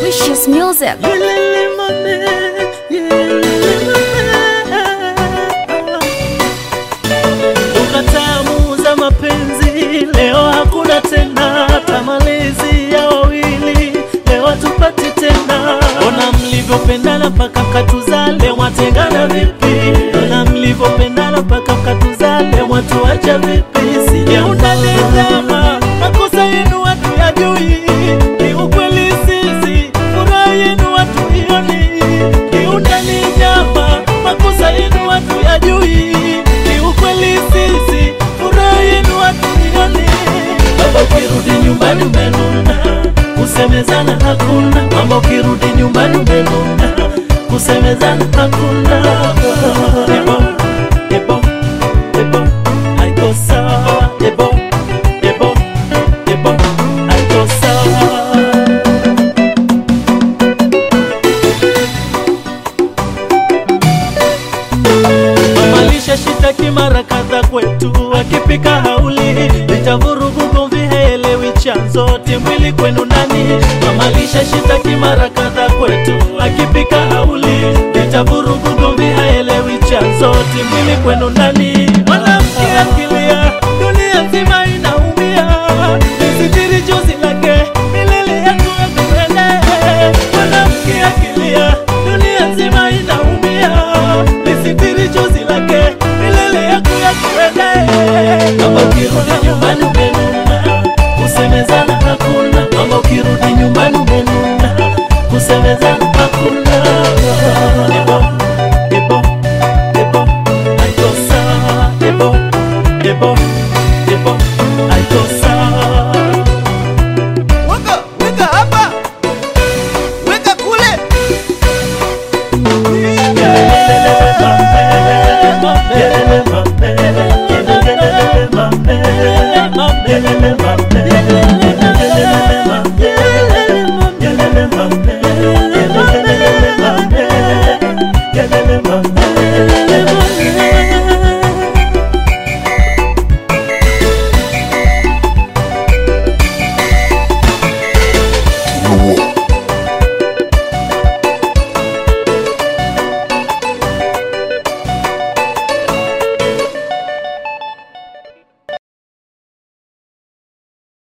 Delicious music. Ukatamu za mapenzi leo hakuna tena, tamalizi ya wawili leo tupati tena. Ona mlivyopendana paka mkatuzale, mwatengana vipi? Ona mlivyopendana paka mkatuzale, mwatuacha vipi? Sije unanitama, makosa yenu watu yajui, ni ukweli sisi furaha yenu watu ioni. Ni unaninyama, makosa yenu watu yajui, ni ukweli sisi furaha yenu watu ioni. Baba ukirudi nyumbani umenuna, kusemezana hakuna. Mama ukirudi nyumbani umenuna, kusemezana hakuna. Ebo, ebo, ebo, haiko sawa. Ebo, ebo, ebo, haiko sawa. Mama alishashitaki mara kadhaa kwetu, akipika hauli, vitavurugu gomvi haelewi chanzo, timwili kwenu nani? Mama alishashitaki mara kadhaa kwetu, akipika hauli, vitavurugu gomvi haelewi chanzo, timwili kwenu nani? Mwanamke akilia dunia nzima inaumia, nisitiri chozi lake milele yangu yakuende. Mwanamke akilia dunia nzima inaumia, nisitiri chozi lake milele yangu yakuende. Mama ukirudi nyumbani umenuna, kusemezana hakuna. Mama ukirudi nyumbani umenuna, kusemezana hakuna. Ebo, ebo, ebo, haiko sawa. Ebo, ebo, ebo, haiko sawa. Weka hapa, weka kule.